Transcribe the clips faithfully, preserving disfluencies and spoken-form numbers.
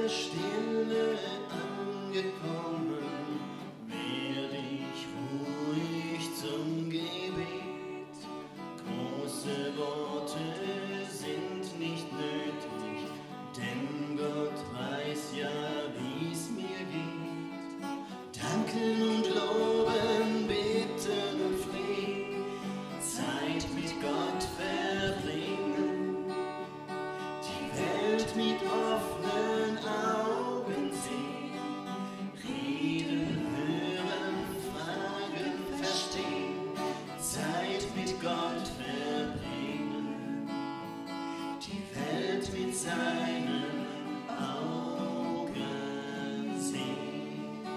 der Stille angekommen, werde ich ruhig zum Gebet. Große Worte sind nicht nötig, denn Gott weiß ja, wie es mir geht. Danken und loben, bitten und flehen, Zeit mit Gott verbringen, die Welt mit offenen Augen sehen, reden, hören, fragen, verstehen, Zeit mit Gott verbringen, die Welt mit seinen Augen sehen.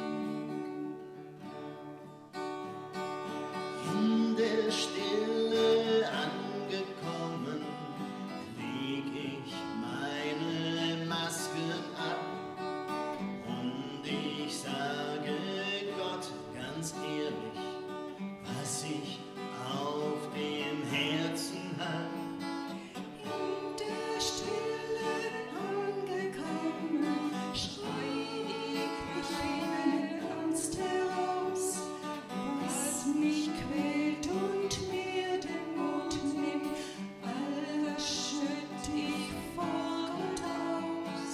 In der Stille angekommen, leg ich meine Masken ab und ich sage Gott ganz ehrlich, was ich auf dem Herzen hab. In der Stille angekommen, schrei ich meine Angst heraus, was mich quält und mir den Mut nimmt, all das schütt ich vor Gott aus.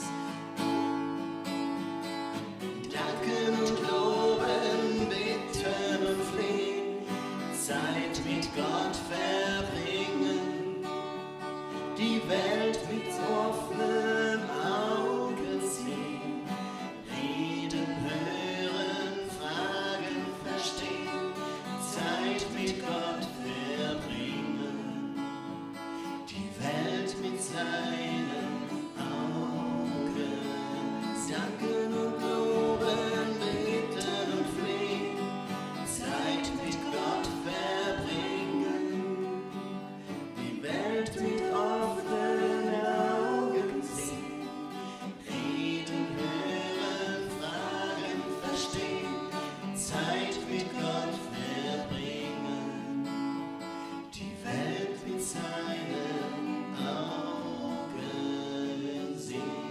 Danken und loben, bitten und flehen, Zeit mit Gott verbringen, die Welt mit offenen Augen sehen, reden, hören, fragen, verstehen, Zeit mit Gott verbringen, die Welt mit seinen Augen. Danken und loben, bitten und flehen, Zeit mit Gott verbringen, die Welt mit offenen Augen sehen, reden, hören, fragen, verstehen, Zeit mit Gott verbringen, die Welt mit seinen Augen sehen.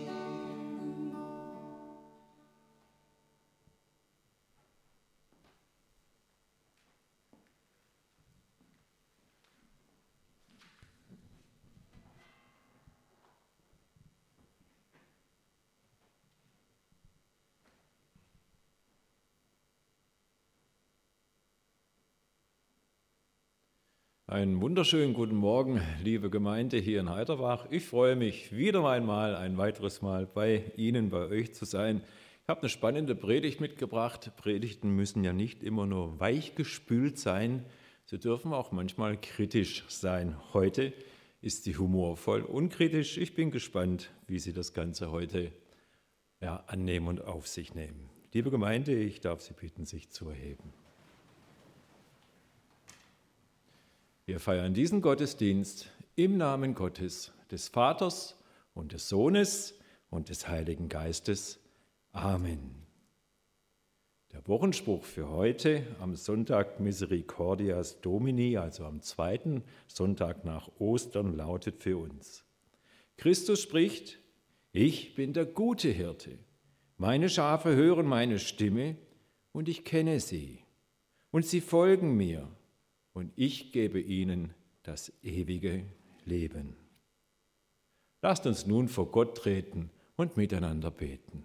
Einen wunderschönen guten Morgen, liebe Gemeinde hier in Heiderbach. Ich freue mich wieder einmal, ein weiteres Mal bei Ihnen, bei euch zu sein. Ich habe eine spannende Predigt mitgebracht. Predigten müssen ja nicht immer nur weichgespült sein, sie dürfen auch manchmal kritisch sein. Heute ist sie humorvoll und kritisch. Ich bin gespannt, wie Sie das Ganze heute ja, annehmen und auf sich nehmen. Liebe Gemeinde, ich darf Sie bitten, sich zu erheben. Wir feiern diesen Gottesdienst im Namen Gottes, des Vaters und des Sohnes und des Heiligen Geistes. Amen. Der Wochenspruch für heute am Sonntag Misericordias Domini, also am zweiten Sonntag nach Ostern, lautet für uns: Christus spricht: Ich bin der gute Hirte. Meine Schafe hören meine Stimme und ich kenne sie. Und sie folgen mir. Und ich gebe ihnen das ewige Leben. Lasst uns nun vor Gott treten und miteinander beten.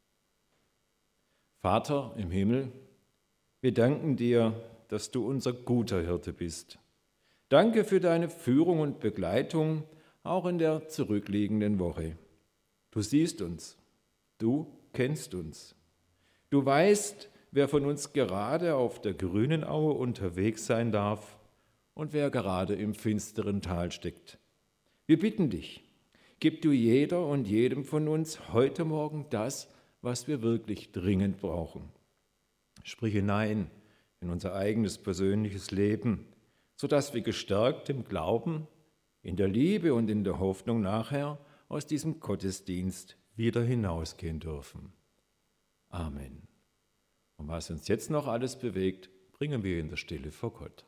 Vater im Himmel, wir danken dir, dass du unser guter Hirte bist. Danke für deine Führung und Begleitung, auch in der zurückliegenden Woche. Du siehst uns, du kennst uns. Du weißt, wer von uns gerade auf der grünen Aue unterwegs sein darf und wer gerade im finsteren Tal steckt. Wir bitten dich, gib du jeder und jedem von uns heute Morgen das, was wir wirklich dringend brauchen. Sprich hinein in unser eigenes persönliches Leben, sodass wir gestärkt im Glauben, in der Liebe und in der Hoffnung nachher aus diesem Gottesdienst wieder hinausgehen dürfen. Amen. Und was uns jetzt noch alles bewegt, bringen wir in der Stille vor Gott.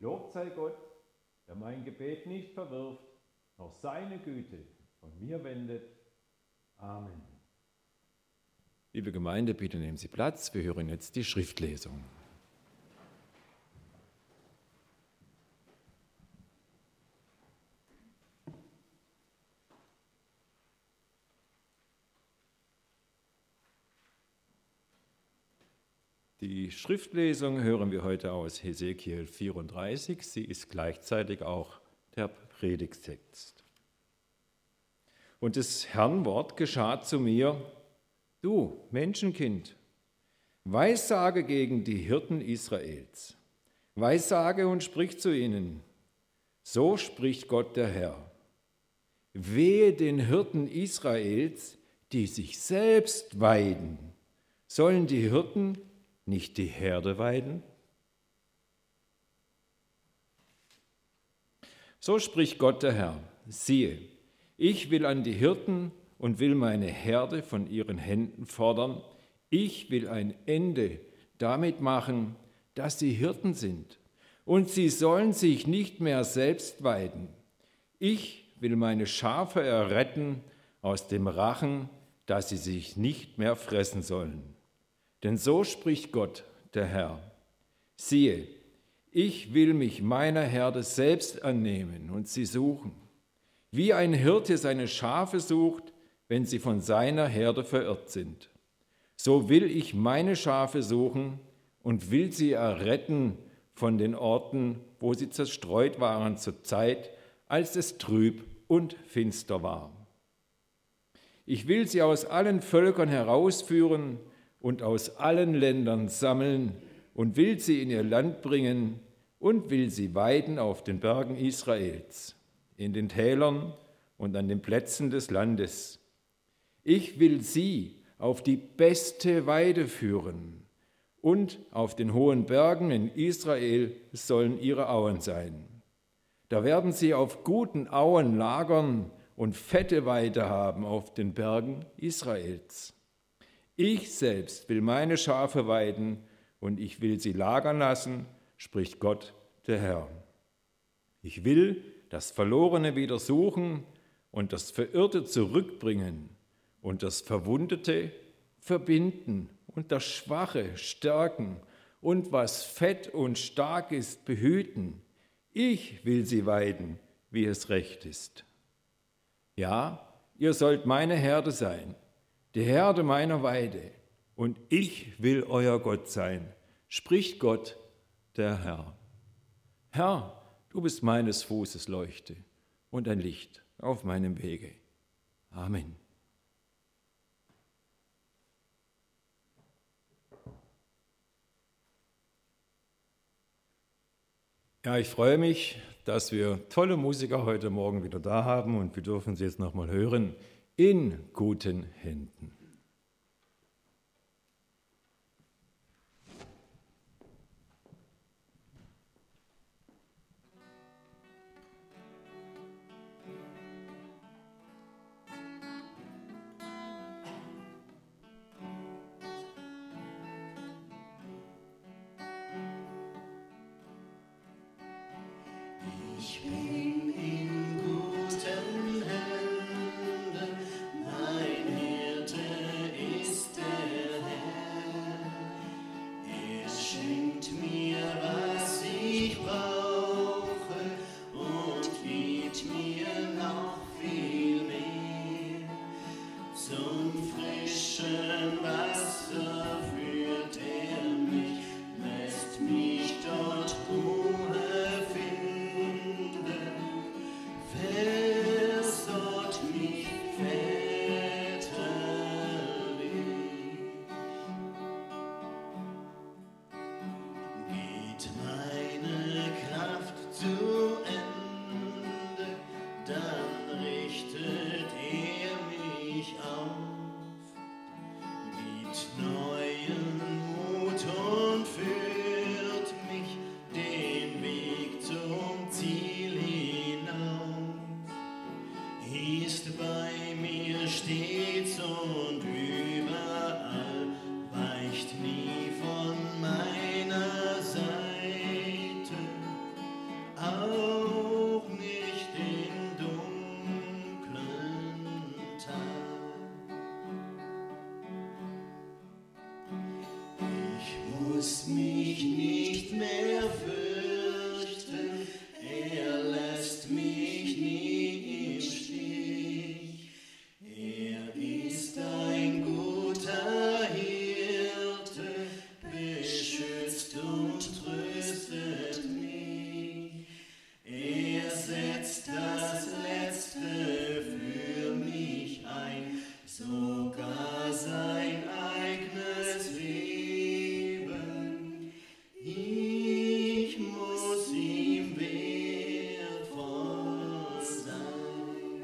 Gelobt sei Gott, der mein Gebet nicht verwirft, noch seine Güte von mir wendet. Amen. Liebe Gemeinde, bitte nehmen Sie Platz. Wir hören jetzt die Schriftlesung. Die Schriftlesung hören wir heute aus Hesekiel vierunddreißig. Sie ist gleichzeitig auch der Predigttext. Und des Herrn Wort geschah zu mir: Du, Menschenkind, weissage gegen die Hirten Israels. Weissage und sprich zu ihnen: So spricht Gott der Herr. Wehe den Hirten Israels, die sich selbst weiden. Sollen die Hirten nicht die Herde weiden? So spricht Gott der Herr: Siehe, ich will an die Hirten und will meine Herde von ihren Händen fordern. Ich will ein Ende damit machen, dass sie Hirten sind, und sie sollen sich nicht mehr selbst weiden. Ich will meine Schafe erretten aus dem Rachen, dass sie sich nicht mehr fressen sollen. Denn so spricht Gott, der Herr: Siehe, ich will mich meiner Herde selbst annehmen und sie suchen, wie ein Hirte seine Schafe sucht, wenn sie von seiner Herde verirrt sind. So will ich meine Schafe suchen und will sie erretten von den Orten, wo sie zerstreut waren zur Zeit, als es trüb und finster war. Ich will sie aus allen Völkern herausführen und aus allen Ländern sammeln und will sie in ihr Land bringen und will sie weiden auf den Bergen Israels, in den Tälern und an den Plätzen des Landes. Ich will sie auf die beste Weide führen, und auf den hohen Bergen in Israel sollen ihre Auen sein. Da werden sie auf guten Auen lagern und fette Weide haben auf den Bergen Israels. Ich selbst will meine Schafe weiden und ich will sie lagern lassen, spricht Gott, der Herr. Ich will das Verlorene wieder suchen und das Verirrte zurückbringen und das Verwundete verbinden und das Schwache stärken und was fett und stark ist behüten. Ich will sie weiden, wie es recht ist. Ja, ihr sollt meine Herde sein, die Herde meiner Weide, und ich will euer Gott sein, spricht Gott, der Herr. Herr, du bist meines Fußes Leuchte und ein Licht auf meinem Wege. Amen. Ja, ich freue mich, dass wir tolle Musiker heute Morgen wieder da haben und wir dürfen sie jetzt nochmal hören: In guten Händen. Ich bin in guten Händen, mein Hirte ist der Herr. Er schenkt mir, was ich brauche, und gibt mir noch viel mehr. Zum frischen Wasser führt er mich, lässt mich dort Ruhe finden. mehr fürchten, er lässt mich nie im Stich. Er ist ein guter Hirte, beschützt und tröstet mich. Er setzt das Letzte für mich ein, sogar sein eigenes Leben. Ich muss ihm wertvoll sein.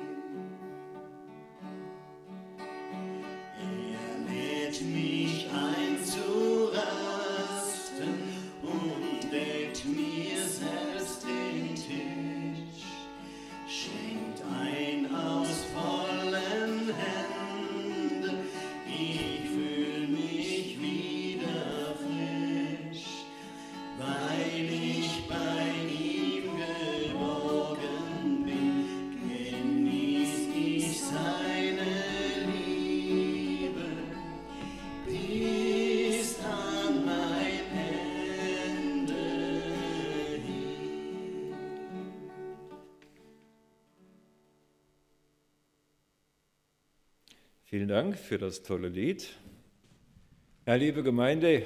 Er lädt mich ein zu rasten und deckt mir selbst den Tisch, schenkt ein aus vollen Händen, ich fühl mich wieder frisch, weil ich bei ihm geborgen bin, genieß ich seine Liebe bis an mein Ende hin. Vielen Dank für das tolle Lied. Ja, liebe Gemeinde,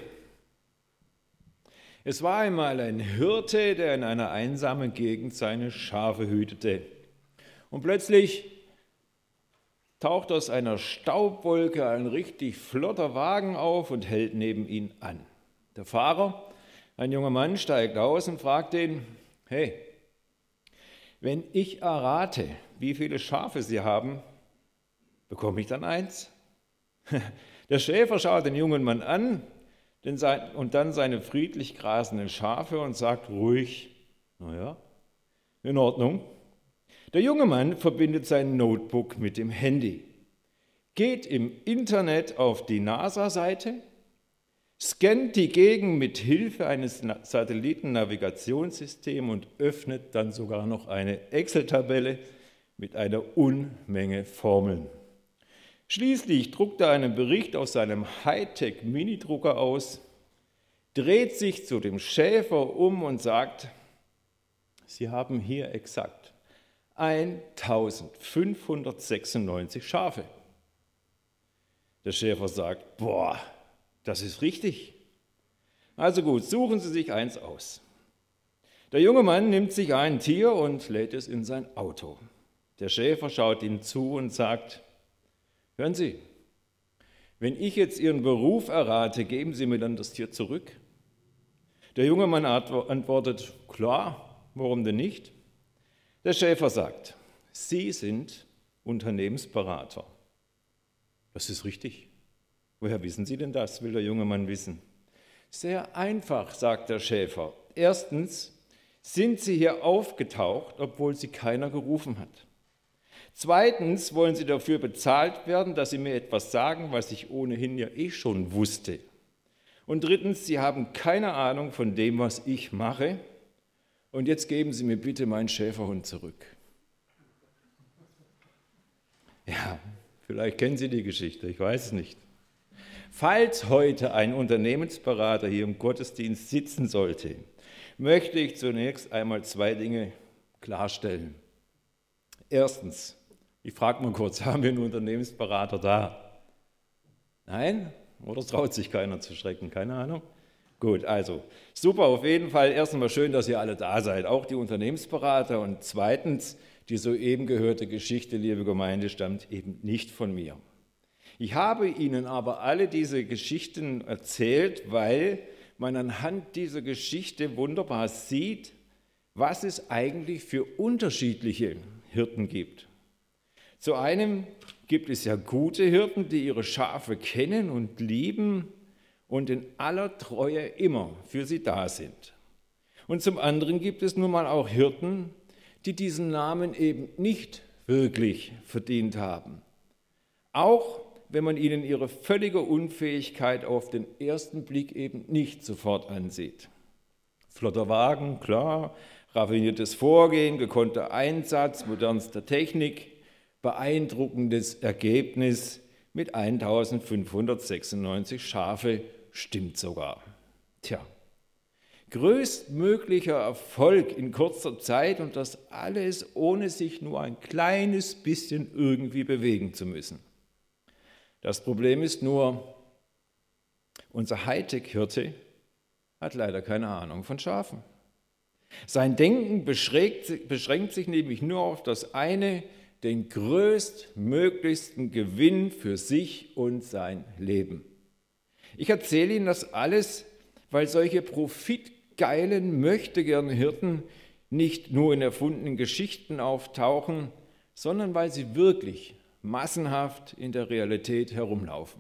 es war einmal ein Hirte, der in einer einsamen Gegend seine Schafe hütete. Und plötzlich taucht aus einer Staubwolke ein richtig flotter Wagen auf und hält neben ihn an. Der Fahrer, ein junger Mann, steigt aus und fragt ihn: Hey, wenn ich errate, wie viele Schafe Sie haben, bekomme ich dann eins? Der Schäfer schaut den jungen Mann an und dann seine friedlich grasenden Schafe und sagt ruhig: Naja, in Ordnung. Der junge Mann verbindet sein Notebook mit dem Handy, geht im Internet auf die NASA-Seite, scannt die Gegend mit Hilfe eines Satellitennavigationssystems und öffnet dann sogar noch eine Excel-Tabelle mit einer Unmenge Formeln. Schließlich druckt er einen Bericht aus seinem Hightech-Minidrucker aus, dreht sich zu dem Schäfer um und sagt: Sie haben hier exakt eintausendfünfhundertsechsundneunzig Schafe. Der Schäfer sagt: Boah, das ist richtig. Also gut, suchen Sie sich eins aus. Der junge Mann nimmt sich ein Tier und lädt es in sein Auto. Der Schäfer schaut ihm zu und sagt: Hören Sie, wenn ich jetzt Ihren Beruf errate, geben Sie mir dann das Tier zurück? Der junge Mann antwortet: Klar, warum denn nicht? Der Schäfer sagt: Sie sind Unternehmensberater. Das ist richtig. Woher wissen Sie denn das, will der junge Mann wissen. Sehr einfach, sagt der Schäfer. Erstens sind Sie hier aufgetaucht, obwohl Sie keiner gerufen hat. Zweitens wollen Sie dafür bezahlt werden, dass Sie mir etwas sagen, was ich ohnehin ja eh schon wusste. Und drittens, Sie haben keine Ahnung von dem, was ich mache. Und jetzt geben Sie mir bitte meinen Schäferhund zurück. Ja, vielleicht kennen Sie die Geschichte, ich weiß es nicht. Falls heute ein Unternehmensberater hier im Gottesdienst sitzen sollte, möchte ich zunächst einmal zwei Dinge klarstellen. Erstens, ich frage mal kurz, haben wir einen Unternehmensberater da? Nein? Oder traut sich keiner zu schrecken? Keine Ahnung? Gut, also super, auf jeden Fall. Erst einmal schön, dass ihr alle da seid, auch die Unternehmensberater. Und zweitens, die soeben gehörte Geschichte, liebe Gemeinde, stammt eben nicht von mir. Ich habe Ihnen aber alle diese Geschichten erzählt, weil man anhand dieser Geschichte wunderbar sieht, was es eigentlich für unterschiedliche Hirten gibt. Zu einem gibt es ja gute Hirten, die ihre Schafe kennen und lieben und in aller Treue immer für sie da sind. Und zum anderen gibt es nun mal auch Hirten, die diesen Namen eben nicht wirklich verdient haben. Auch wenn man ihnen ihre völlige Unfähigkeit auf den ersten Blick eben nicht sofort ansieht. Flotter Wagen, klar, raffiniertes Vorgehen, gekonnter Einsatz, modernster Technik, beeindruckendes Ergebnis mit eintausendfünfhundertsechsundneunzig Schafe, stimmt sogar. Tja, größtmöglicher Erfolg in kurzer Zeit und das alles ohne sich nur ein kleines bisschen irgendwie bewegen zu müssen. Das Problem ist nur, unser Hightech-Hirte hat leider keine Ahnung von Schafen. Sein Denken beschränkt, beschränkt sich nämlich nur auf das eine, den größtmöglichsten Gewinn für sich und sein Leben. Ich erzähle Ihnen das alles, weil solche profitgeilen Möchtegern-Hirten nicht nur in erfundenen Geschichten auftauchen, sondern weil sie wirklich massenhaft in der Realität herumlaufen.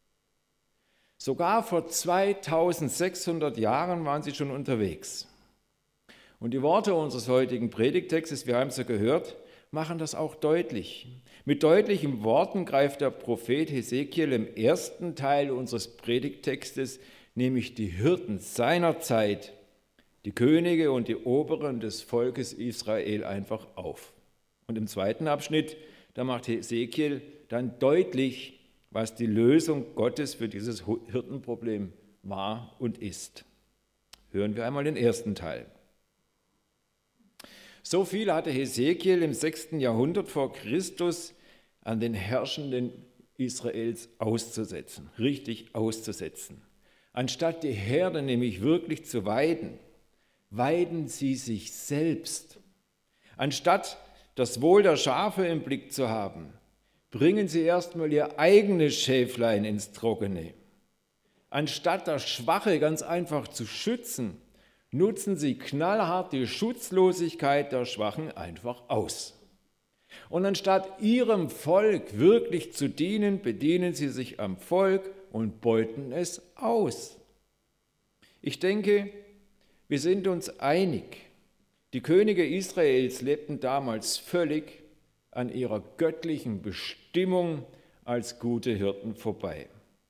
Sogar vor zweitausendsechshundert Jahren waren sie schon unterwegs. Und die Worte unseres heutigen Predigtextes, wir haben es ja gehört, machen das auch deutlich. Mit deutlichen Worten greift der Prophet Hesekiel im ersten Teil unseres Predigttextes, nämlich die Hirten seiner Zeit, die Könige und die Oberen des Volkes Israel einfach auf. Und im zweiten Abschnitt, da macht Hesekiel dann deutlich, was die Lösung Gottes für dieses Hirtenproblem war und ist. Hören wir einmal den ersten Teil. So viel hatte Hesekiel im sechsten Jahrhundert vor Christus an den Herrschenden Israels auszusetzen, richtig auszusetzen. Anstatt die Herde nämlich wirklich zu weiden, weiden sie sich selbst. Anstatt das Wohl der Schafe im Blick zu haben, bringen sie erstmal ihr eigenes Schäflein ins Trockene. Anstatt das Schwache ganz einfach zu schützen, nutzen sie knallhart die Schutzlosigkeit der Schwachen einfach aus. Und anstatt ihrem Volk wirklich zu dienen, bedienen sie sich am Volk und beuten es aus. Ich denke, wir sind uns einig, die Könige Israels lebten damals völlig an ihrer göttlichen Bestimmung als gute Hirten vorbei.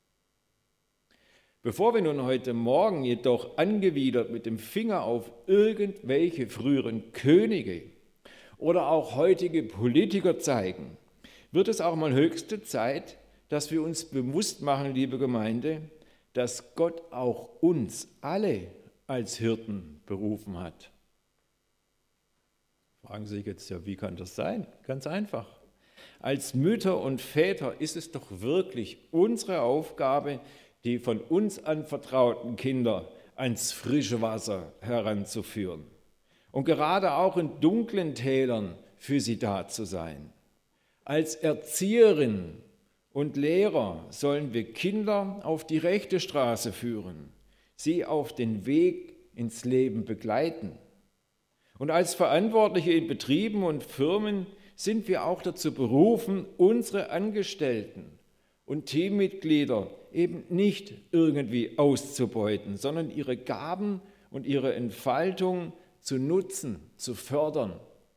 Bevor wir nun heute Morgen jedoch angewidert mit dem Finger auf irgendwelche früheren Könige oder auch heutige Politiker zeigen, wird es auch mal höchste Zeit, dass wir uns bewusst machen, liebe Gemeinde, dass Gott auch uns alle als Hirten berufen hat. Fragen Sie sich jetzt, ja, wie kann das sein? Ganz einfach. Als Mütter und Väter ist es doch wirklich unsere Aufgabe, die von uns anvertrauten Kinder ans frische Wasser heranzuführen und gerade auch in dunklen Tälern für sie da zu sein. Als Erzieherin und Lehrer sollen wir Kinder auf die rechte Straße führen, sie auf den Weg ins Leben begleiten. Und als Verantwortliche in Betrieben und Firmen sind wir auch dazu berufen, unsere Angestellten und Teammitglieder eben nicht irgendwie auszubeuten, sondern ihre Gaben und ihre Entfaltung zu nutzen, zu fördern.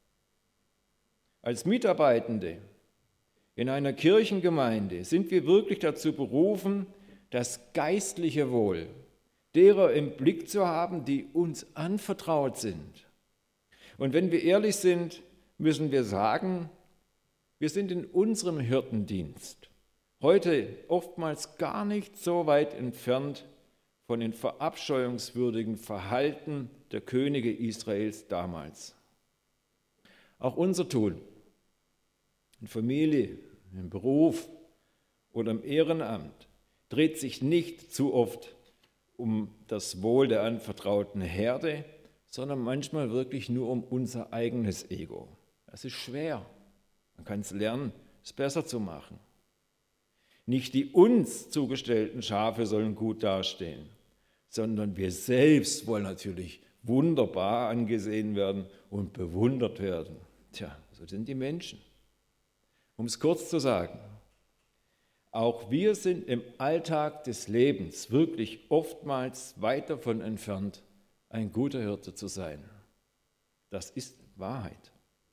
Als Mitarbeitende in einer Kirchengemeinde sind wir wirklich dazu berufen, das geistliche Wohl derer im Blick zu haben, die uns anvertraut sind. Und wenn wir ehrlich sind, müssen wir sagen, wir sind in unserem Hirtendienst heute oftmals gar nicht so weit entfernt von den verabscheuungswürdigen Verhalten der Könige Israels damals. Auch unser Tun in Familie, im Beruf oder im Ehrenamt dreht sich nicht zu oft um das Wohl der anvertrauten Herde, sondern manchmal wirklich nur um unser eigenes Ego. Das ist schwer. Man kann es lernen, es besser zu machen. Nicht die uns zugestellten Schafe sollen gut dastehen, sondern wir selbst wollen natürlich wunderbar angesehen werden und bewundert werden. Tja, so sind die Menschen. Um es kurz zu sagen, auch wir sind im Alltag des Lebens wirklich oftmals weit davon entfernt, ein guter Hirte zu sein. Das ist Wahrheit.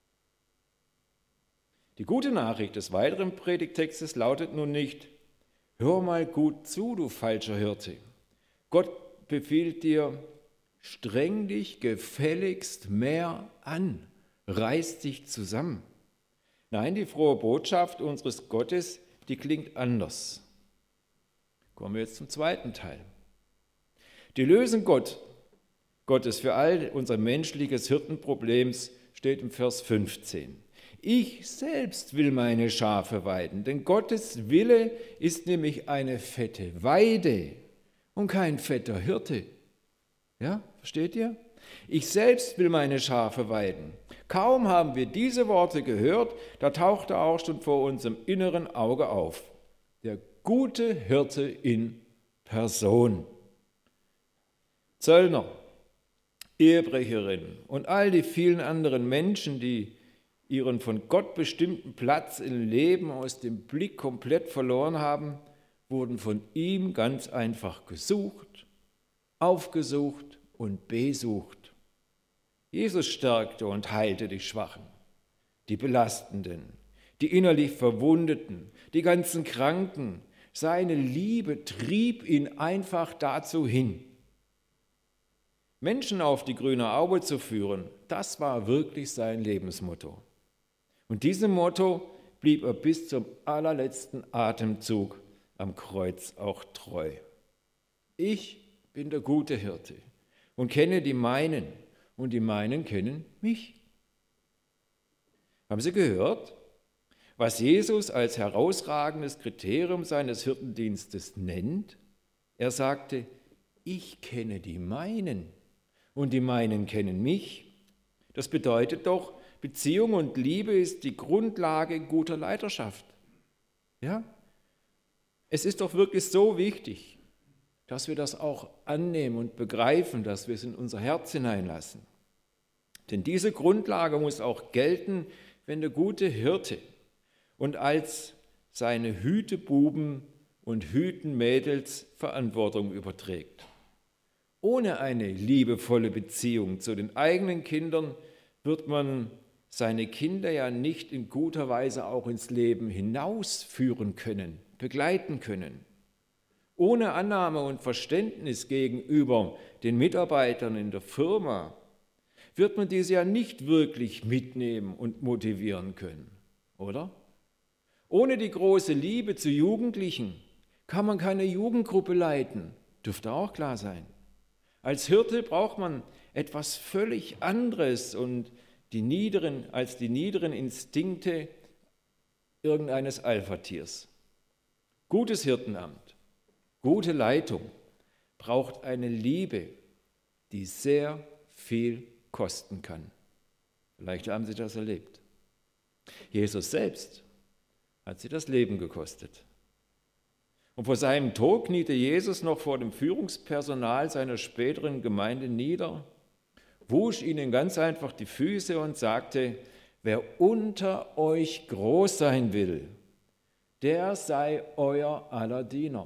Die gute Nachricht des weiteren Predigtextes lautet nun nicht: Hör mal gut zu, du falscher Hirte. Gott befiehlt dir: Streng dich gefälligst mehr an, reiß dich zusammen. Nein, die frohe Botschaft unseres Gottes, die klingt anders. Kommen wir jetzt zum zweiten Teil. Die Lösung Gott, Gottes für all unser menschliches Hirtenproblems steht im Vers fünfzehn. Ich selbst will meine Schafe weiden, denn Gottes Wille ist nämlich eine fette Weide und kein fetter Hirte. Ja, versteht ihr? Ich selbst will meine Schafe weiden. Kaum haben wir diese Worte gehört, da tauchte auch schon vor unserem inneren Auge auf. Der gute Hirte in Person. Zöllner, Ehebrecherinnen und all die vielen anderen Menschen, die ihren von Gott bestimmten Platz im Leben aus dem Blick komplett verloren haben, wurden von ihm ganz einfach gesucht, aufgesucht und besucht. Jesus stärkte und heilte die Schwachen, die Belastenden, die innerlich Verwundeten, die ganzen Kranken. Seine Liebe trieb ihn einfach dazu hin. Menschen auf die grüne Aue zu führen, das war wirklich sein Lebensmotto. Und diesem Motto blieb er bis zum allerletzten Atemzug am Kreuz auch treu. Ich bin der gute Hirte und kenne die meinen, und die meinen kennen mich. Haben Sie gehört, was Jesus als herausragendes Kriterium seines Hirtendienstes nennt? Er sagte, ich kenne die meinen und die meinen kennen mich. Das bedeutet doch, Beziehung und Liebe ist die Grundlage guter Leiterschaft. Ja? Es ist doch wirklich so wichtig, dass wir das auch annehmen und begreifen, dass wir es in unser Herz hineinlassen. Denn diese Grundlage muss auch gelten, wenn der gute Hirte und als seine Hütebuben und Hütenmädels Verantwortung überträgt. Ohne eine liebevolle Beziehung zu den eigenen Kindern wird man seine Kinder ja nicht in guter Weise auch ins Leben hinausführen können, begleiten können. Ohne Annahme und Verständnis gegenüber den Mitarbeitern in der Firma wird man diese ja nicht wirklich mitnehmen und motivieren können, oder? Ohne die große Liebe zu Jugendlichen kann man keine Jugendgruppe leiten, dürfte auch klar sein. Als Hirte braucht man etwas völlig anderes und die niederen, als die niederen Instinkte irgendeines Alpha-Tiers. Gutes Hirtenamt, gute Leitung braucht eine Liebe, die sehr viel kosten kann. Vielleicht haben Sie das erlebt. Jesus selbst hat sie das Leben gekostet. Und vor seinem Tod kniete Jesus noch vor dem Führungspersonal seiner späteren Gemeinde nieder, wusch ihnen ganz einfach die Füße und sagte, wer unter euch groß sein will, der sei euer aller Diener.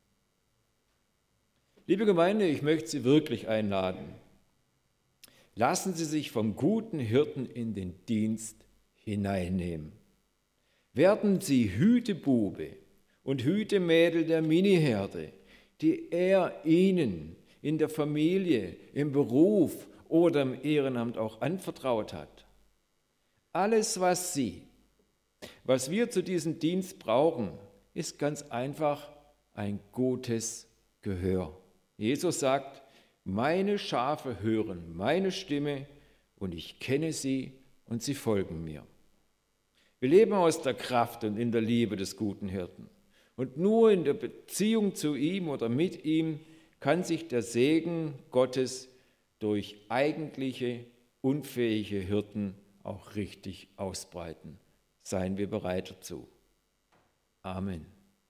Liebe Gemeinde, ich möchte Sie wirklich einladen. Lassen Sie sich vom guten Hirten in den Dienst hineinnehmen. Werden Sie Hütebube und Hütemädel der Miniherde, die er Ihnen in der Familie, im Beruf oder im Ehrenamt auch anvertraut hat. Alles, was Sie, was wir zu diesem Dienst brauchen, ist ganz einfach ein gutes Gehör. Jesus sagt, meine Schafe hören meine Stimme und ich kenne sie und sie folgen mir. Wir leben aus der Kraft und in der Liebe des guten Hirten. Und nur in der Beziehung zu ihm oder mit ihm kann sich der Segen Gottes durch eigentliche, unfähige Hirten auch richtig ausbreiten. Seien wir bereit dazu. Amen.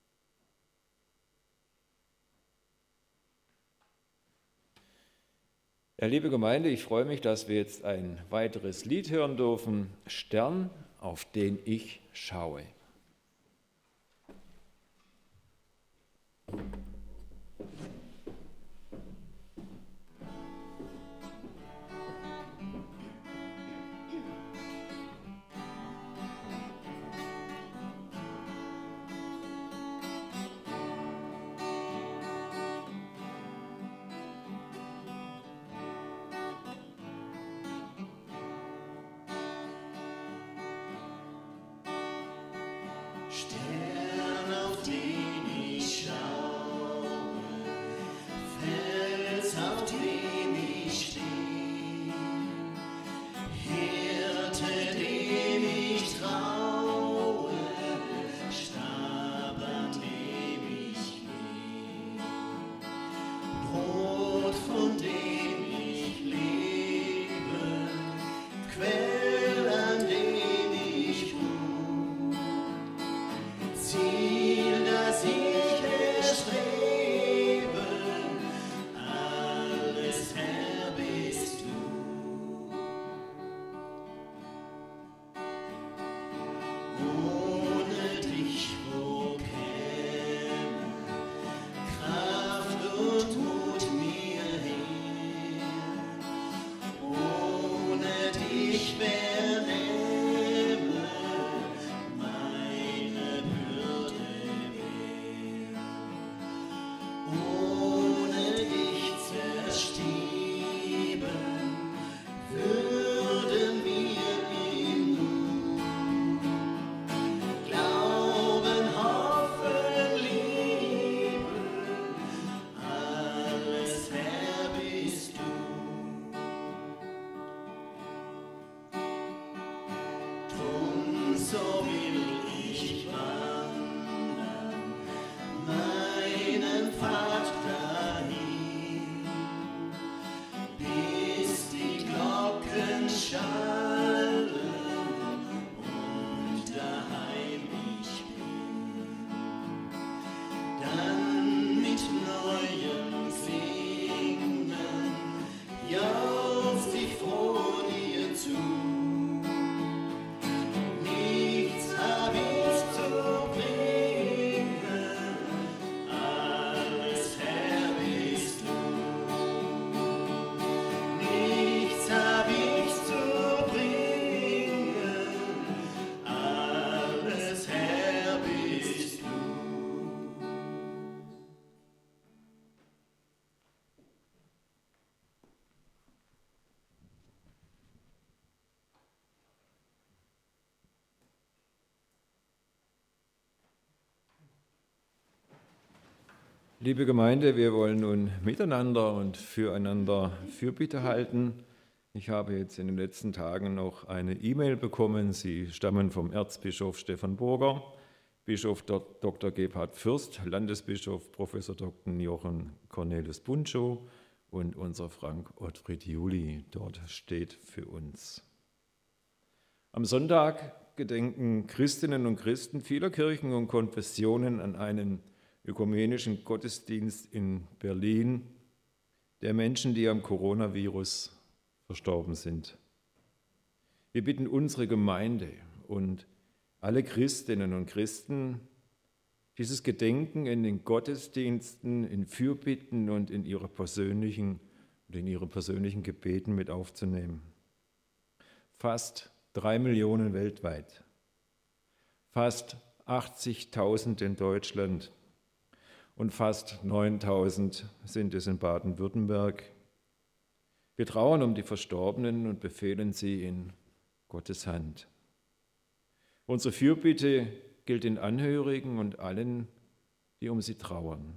Ja, liebe Gemeinde, ich freue mich, dass wir jetzt ein weiteres Lied hören dürfen. Stern, auf den ich schaue. Liebe Gemeinde, wir wollen nun miteinander und füreinander Fürbitte halten. Ich habe jetzt in den letzten Tagen noch eine E-Mail bekommen. Sie stammen vom Erzbischof Stefan Burger, Bischof Doktor Gebhard Fürst, Landesbischof Professor Doktor Jochen Cornelis Buntschow und unser Frank Ottfried Juli. Dort steht für uns. Am Sonntag gedenken Christinnen und Christen vieler Kirchen und Konfessionen an einen ökumenischen Gottesdienst in Berlin der Menschen, die am Coronavirus verstorben sind. Wir bitten unsere Gemeinde und alle Christinnen und Christen, dieses Gedenken in den Gottesdiensten, in Fürbitten und in ihre persönlichen und in ihre persönlichen Gebeten mit aufzunehmen. Fast drei Millionen weltweit, fast achtzigtausend in Deutschland und fast neuntausend sind es in Baden-Württemberg. Wir trauern um die Verstorbenen und befehlen sie in Gottes Hand. Unsere Fürbitte gilt den Angehörigen und allen, die um sie trauern.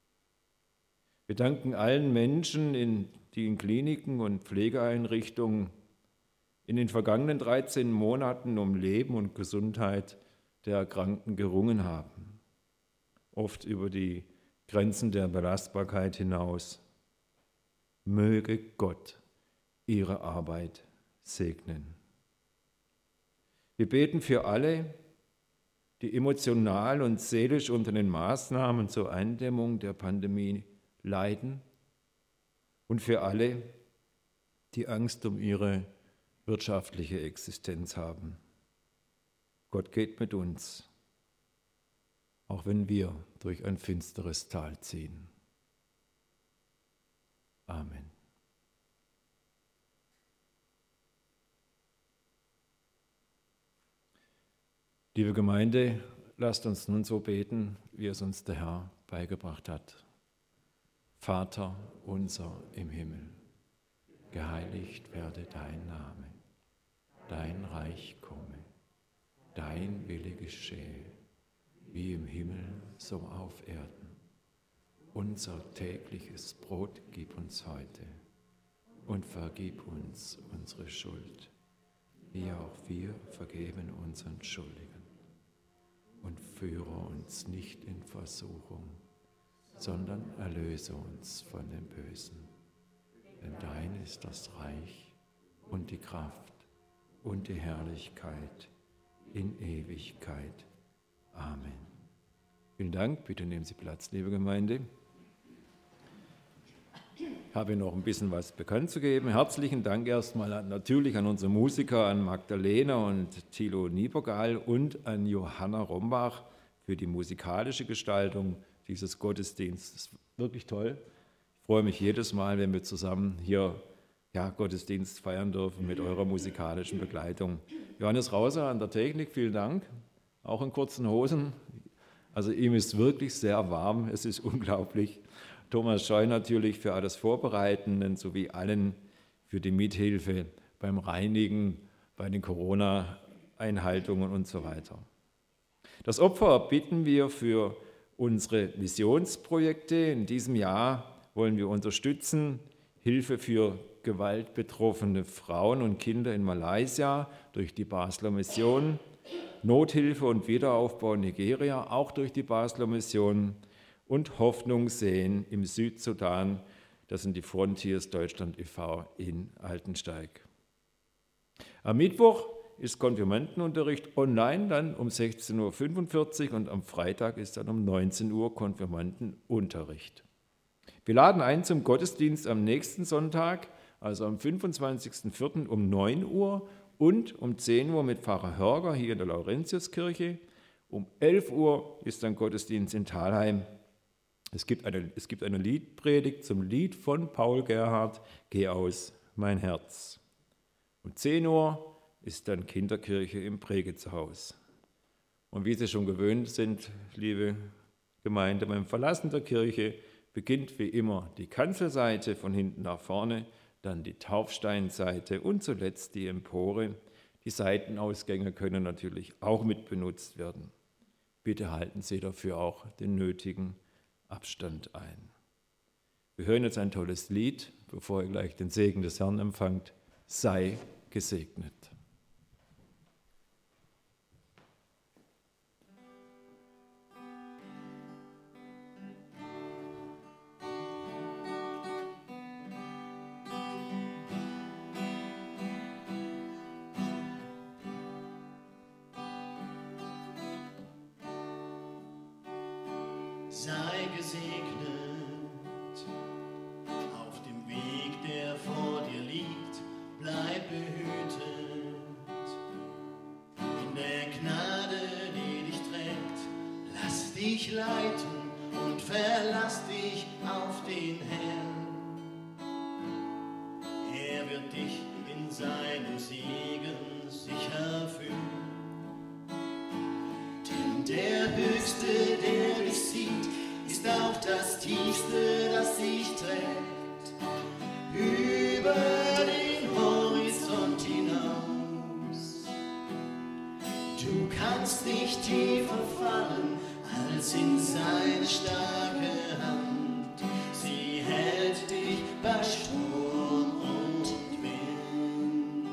Wir danken allen Menschen, in, die in Kliniken und Pflegeeinrichtungen in den vergangenen dreizehn Monaten um Leben und Gesundheit der Erkrankten gerungen haben, oft über die Grenzen der Belastbarkeit hinaus. Möge Gott ihre Arbeit segnen. Wir beten für alle, die emotional und seelisch unter den Maßnahmen zur Eindämmung der Pandemie leiden und für alle, die Angst um ihre wirtschaftliche Existenz haben. Gott geht mit uns, auch wenn wir durch ein finsteres Tal ziehen. Amen. Liebe Gemeinde, lasst uns nun so beten, wie es uns der Herr beigebracht hat. Vater unser im Himmel, geheiligt werde dein Name, dein Reich komme, dein Wille geschehe, wie im Himmel, so auf Erden. Unser tägliches Brot gib uns heute und vergib uns unsere Schuld, wie auch wir vergeben unseren Schuldigen. Und führe uns nicht in Versuchung, sondern erlöse uns von dem Bösen. Denn dein ist das Reich und die Kraft und die Herrlichkeit in Ewigkeit. Amen. Vielen Dank. Bitte nehmen Sie Platz, liebe Gemeinde. Ich habe noch ein bisschen was bekannt zu geben. Herzlichen Dank erstmal natürlich an unsere Musiker, an Magdalena und Thilo Niebergal und an Johanna Rombach für die musikalische Gestaltung dieses Gottesdienstes. Wirklich toll. Ich freue mich jedes Mal, wenn wir zusammen hier ja, Gottesdienst feiern dürfen mit eurer musikalischen Begleitung. Johannes Rauser an der Technik, vielen Dank, auch in kurzen Hosen. Also ihm ist wirklich sehr warm, es ist unglaublich. Thomas Scheu natürlich für alles Vorbereitenden sowie allen für die Mithilfe beim Reinigen, bei den Corona-Einhaltungen und so weiter. Das Opfer bitten wir für unsere Visionsprojekte. In diesem Jahr wollen wir unterstützen, Hilfe für gewaltbetroffene Frauen und Kinder in Malaysia durch die Basler Mission, Nothilfe und Wiederaufbau in Nigeria, auch durch die Basler Mission und Hoffnung sehen im Südsudan, das sind die Frontiers Deutschland e V in Altensteig. Am Mittwoch ist Konfirmandenunterricht online, dann um sechzehn Uhr fünfundvierzig und am Freitag ist dann um neunzehn Uhr Konfirmandenunterricht. Wir laden ein zum Gottesdienst am nächsten Sonntag, also am fünfundzwanzigsten vierten um neun Uhr und um zehn Uhr mit Pfarrer Hörger hier in der Laurentiuskirche. Um elf Uhr ist dann Gottesdienst in Thalheim. Es gibt eine, es gibt eine Liedpredigt zum Lied von Paul Gerhardt, Geh aus, mein Herz. Um zehn Uhr ist dann Kinderkirche im Prägezuhaus. Und wie Sie schon gewöhnt sind, liebe Gemeinde, beim Verlassen der Kirche beginnt wie immer die Kanzelseite von hinten nach vorne, dann die Taufsteinseite und zuletzt die Empore. Die Seitenausgänge können natürlich auch mit benutzt werden. Bitte halten Sie dafür auch den nötigen Abstand ein. Wir hören jetzt ein tolles Lied, bevor ihr gleich den Segen des Herrn empfangt. Sei gesegnet. Sei gesegnet auf dem Weg, der vor dir liegt, bleib behütet in der Gnade, die dich trägt. Lass dich leiten und verlass dich auf den Herrn. Er wird dich in seinem Segen sicher führen. Denn der Höchste, der dich sieht, ist auch das Tiefste, das sich trägt, über den Horizont hinaus. Du kannst nicht tiefer fallen, als in seine starke Hand. Sie hält dich bei Sturm und Wind.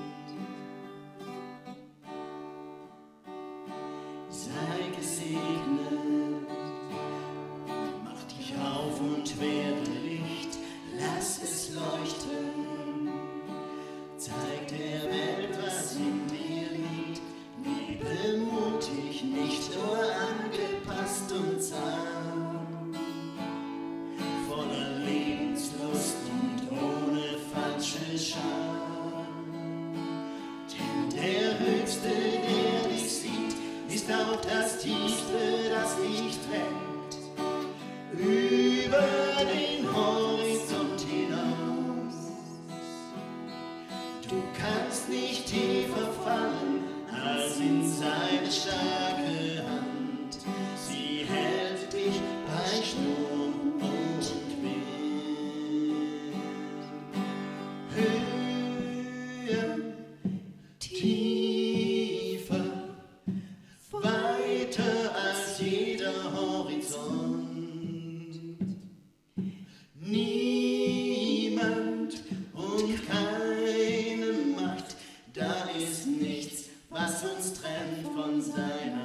Sei gesegnet, mach dich auf und werde Licht, lass es leuchten. Zeig der Welt, was in dir liegt, lebe mutig, nicht nur angepasst und zahm, voller Lebenslust und ohne falsche Scham. Denn der Höchste, der dich sieht, ist auch das Tiefste, das dich trägt, über den Horizont hinaus. Du kannst nicht tiefer fallen, als in seine starke Hand. Sie hält dich bei Sturm und Wind. Höher, tiefer, weiter als jeder Horizont. Niemand und keine Macht, da ist nichts, was uns trennt von seiner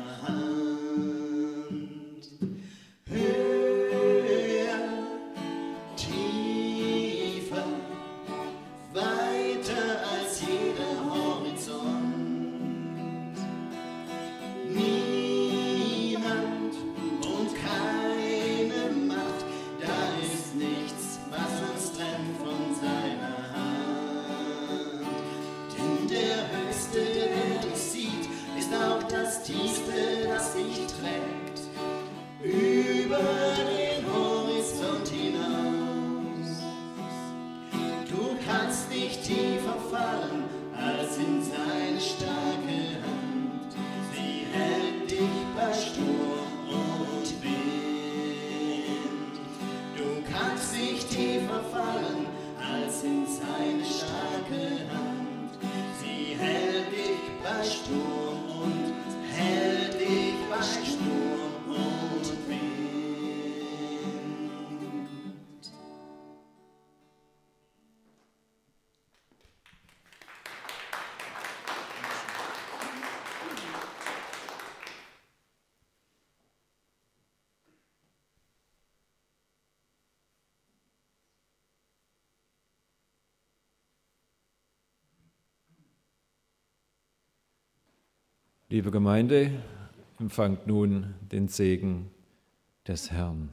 Liebe Gemeinde, empfangt nun den Segen des Herrn.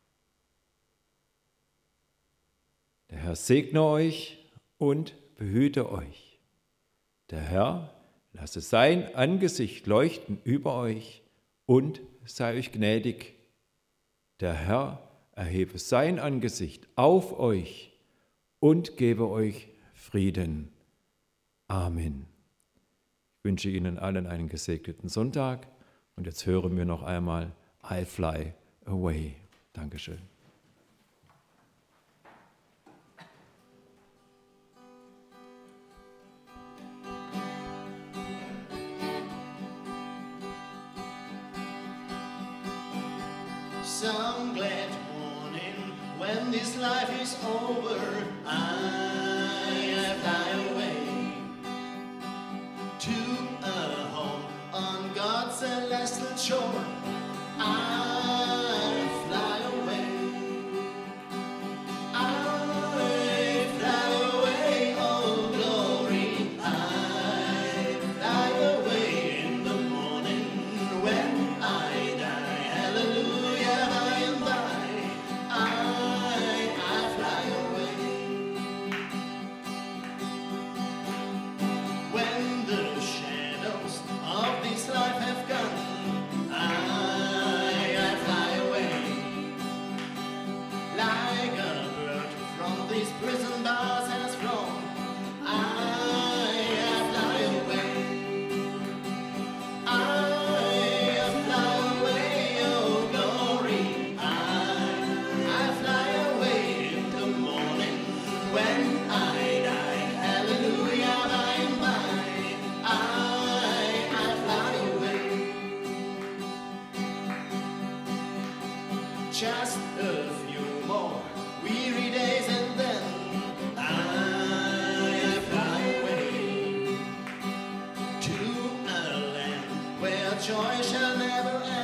Der Herr segne euch und behüte euch. Der Herr lasse sein Angesicht leuchten über euch und sei euch gnädig. Der Herr erhebe sein Angesicht auf euch und gebe euch Frieden. Amen. Ich wünsche Ihnen allen einen gesegneten Sonntag und jetzt hören wir noch einmal I Fly Away. Dankeschön. Some glad morning when this life is over, I fly away to a home on God's celestial shore. I fly away, I fly away, oh glory. I fly away in the morning when I die. Hallelujah, by and by, I, I fly away. When the shadows of this life have gone, I, I fly away. Like a bird from these prison bars has flown, I, I fly away. I fly away, oh glory. I, I fly away in the morning when I die. Hallelujah, by and by, I, I fly away. Just a few more weary days and then I fly away to a land where joy shall never end.